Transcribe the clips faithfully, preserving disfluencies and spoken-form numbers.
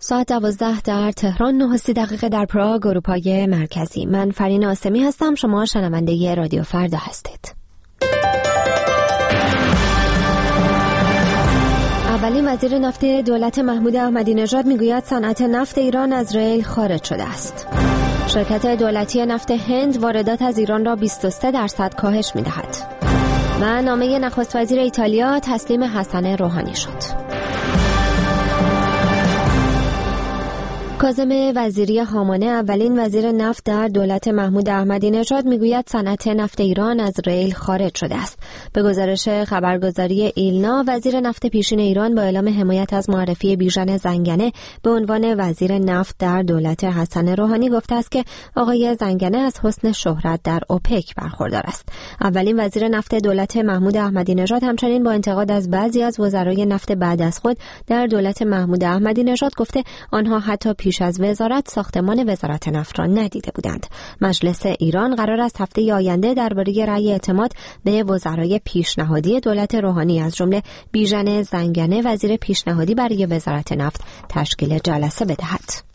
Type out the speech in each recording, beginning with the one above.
ساعت دوازده در تهران، نه و سی دقیقه در پراگ، اروپای مرکزی. من فرین آسمی هستم. شما شنونده رادیو فردا هستید. اولین وزیر نفت دولت محمود احمدی نژاد میگوید صنعت نفت ایران از ریل خارج شده است. شرکت دولتی نفت هند واردات از ایران را بیست و سه درصد کاهش می‌دهد. و نامه نخست وزیر ایتالیا تسلیم حسن روحانی شد. کاظم وزیری هامانه، اولین وزیر نفت در دولت محمود احمدی نژاد، میگوید صنعت نفت ایران از ریل خارج شده است. به گزارش خبرگزاری ایلنا، وزیر نفت پیشین ایران با اعلام حمایت از معرفی بیژن زنگنه به عنوان وزیر نفت در دولت حسن روحانی گفته است که آقای زنگنه از حسن شهرت در اوپک برخوردار است. اولین وزیر نفت دولت محمود احمدی نژاد همچنین با انتقاد از بعضی از وزرای نفت بعد از خود در دولت محمود احمدی نژاد گفته آنها حتی پیش از وزارت ساختمان وزارت نفت را ندیده بودند. مجلس ایران قرار است هفته آینده درباره رأی اعتماد به وزرای پیشنهادی دولت روحانی از جمله بیژن زنگنه وزیر پیشنهادی برای وزارت نفت تشکیل جلسه بدهد.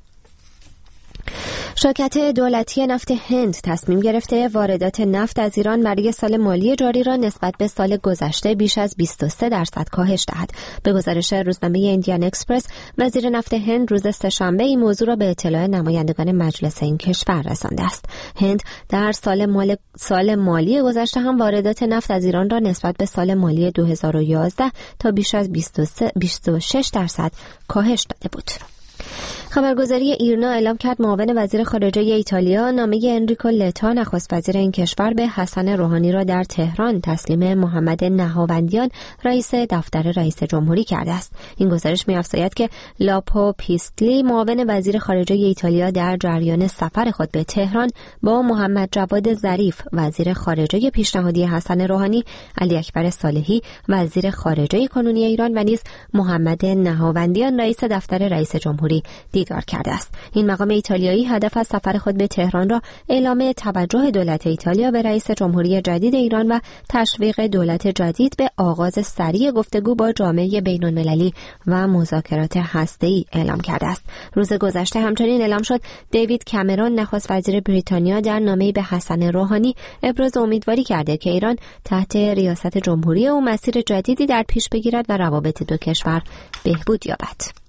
شرکت دولتی نفت هند تصمیم گرفته واردات نفت از ایران برای سال مالی جاری را نسبت به سال گذشته بیش از بیست و سه درصد کاهش دهد. به گزارش روزنامه ایندیان اکسپرس، وزیر نفت هند روز سه‌شنبه این موضوع را به اطلاع نمایندگان مجلس این کشور رسانده است. هند در سال مال سال مالی گذشته هم واردات نفت از ایران را نسبت به سال مالی دو هزار و یازده تا بیش از بیست و شش درصد کاهش داده بود. خبرگزاری ایرنا اعلام کرد معاون وزیر خارجه ایتالیا نامه انریکو لتا نخست وزیر این کشور به حسن روحانی را در تهران تسلیم محمد نهاوندیان رئیس دفتر رئیس جمهوری کرده است. این گزارش می‌افزاید که لاپو پیستلی معاون وزیر خارجه ایتالیا در جریان سفر خود به تهران با محمد جواد ظریف وزیر خارجه پیشنهادی حسن روحانی، علی اکبر صالحی وزیر خارجه کنونی ایران و نیز محمد نهاوندیان رئیس دفتر رئیس جمهوری دیدار کرده است. این مقام ایتالیایی هدف از سفر خود به تهران را اعلام توجه دولت ایتالیا به رئیس جمهوری جدید ایران و تشویق دولت جدید به آغاز سریع گفتگو با جامعه بین‌المللی و مذاکرات هسته‌ای اعلام کرده است. روز گذشته همچنین اعلام شد دیوید کامرون نخست وزیر بریتانیا در نامه‌ای به حسن روحانی ابراز امیدواری کرده که ایران تحت ریاست جمهوری او مسیر جدیدی در پیش بگیرد و روابط دو کشور بهبود یابد.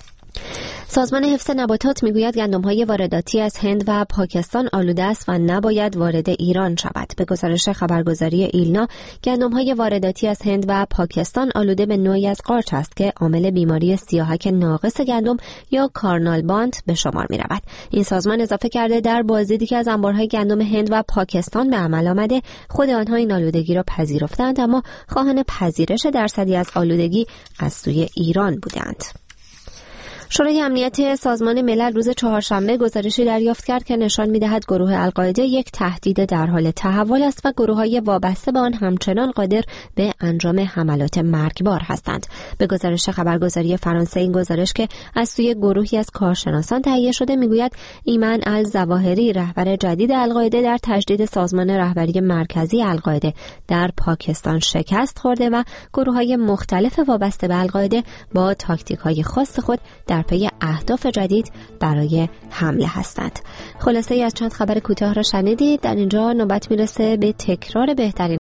سازمان حفظ نباتات میگوید گندم‌های وارداتی از هند و پاکستان آلوده است و نباید وارد ایران شود. به گزارش خبرگزاری ایلنا، گندم‌های وارداتی از هند و پاکستان آلوده به نوعی از قارچ است که عامل بیماری سیاهک ناقص گندم یا کارنال باند به شمار می‌رود. این سازمان اضافه کرده در بازدیدی که از انبارهای گندم هند و پاکستان به عمل آمده، خود آنها این آلودگی را پذیرفتند، اما خواهان پذیرش درصدی از آلودگی از سوی ایران بودند. شورای امنیت سازمان ملل روز چهارشنبه گزارشی دریافت کرد که نشان می‌دهد گروه القاعده یک تهدید در حال تحول است و گروه‌های وابسته به آن همچنان قادر به انجام حملات مرگبار هستند. به گزارش خبرگزاری فرانسه، این گزارش که از سوی گروهی از کارشناسان تهیه شده میگوید ایمن الظواهری رهبر جدید القاعده در تجدید سازمان رهبری مرکزی القاعده در پاکستان شکست خورده و گروه‌های مختلف وابسته به القاعده با تاکتیک‌های خاص خود در پی اهداف جدید برای حمله هستند. خلاصه ای از چند خبر کوتاه را شنیدید. در اینجا نوبت میرسه به تکرار بهترین